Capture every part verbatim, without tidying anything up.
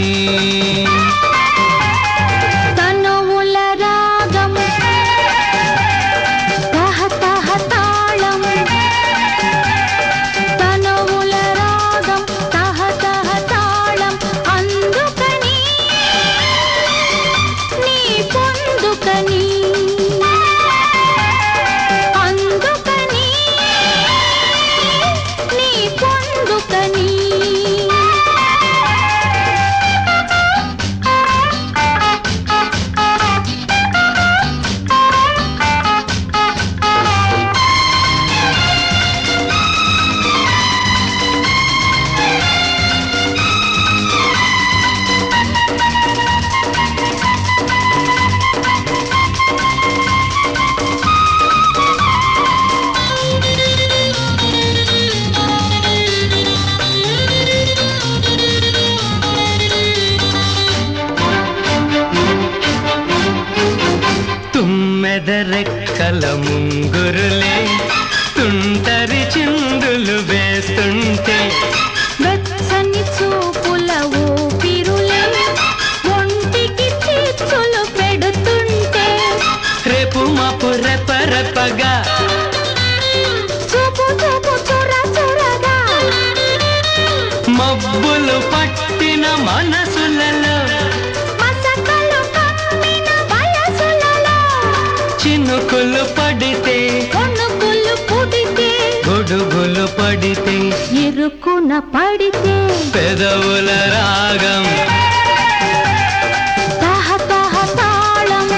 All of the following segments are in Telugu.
తనువుల రాగం తహ తహ తాళం తనువుల రాగం తహ తహ తాళం అందుకని నీ పొందుకని అందుకని నీ పొందుకని తుమ్మెదరెక్కల ముంగురులే తుంటరి చిందులు వేస్తుంటే వెచ్చని చూపుల ఊపిరులే ఒంటికి చిచ్చులు పెడుతుంటే రేపు మాపు రెపరెపగా చూపు చూపు చుర చురగా మబ్బులు పట్టిన మనసులలో మసకలు కమ్మిన వయసులలో చినుకులు పడితే కొనుకులు పుడితే గొడుగులు పడితే ఇరుకున పడితే పెదవుల రాగం తహ తహ తాళం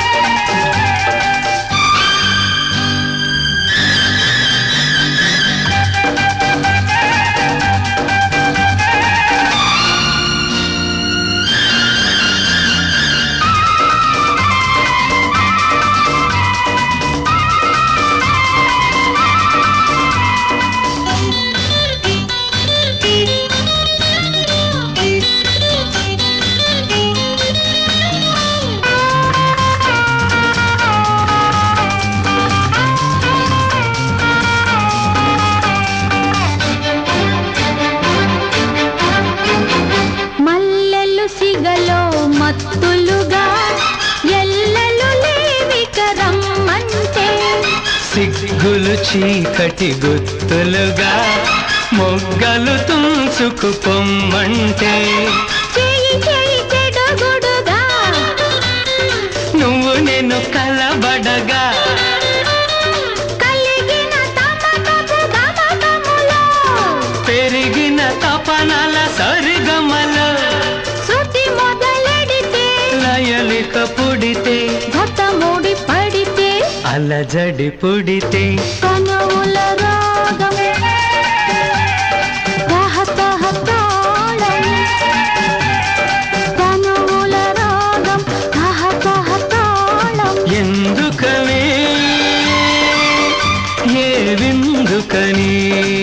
మల్లెలు సిగలో మత్తులుగా ఎల్లలు లేవిక రమ్మంటే సిగ్గులు చీకటి గుత్తులుగా మొగ్గలు తుంచుకు పొమ్మంటే చేయి చేయి చెడుగుడుగా నువ్వు నేను కలబడగా కలిగిన తమకపు గమకములో పెరిగిన తపనల సరిగమలో శృతి మొదలెడితే లయలిక పుడితే గత ముడి పడితే అలజడి పుడితే కనువుల రాగం తహ తహ తాళం కనువుల రాగం తహ తహ తాళం ఎందుకనే ఏ విందుకని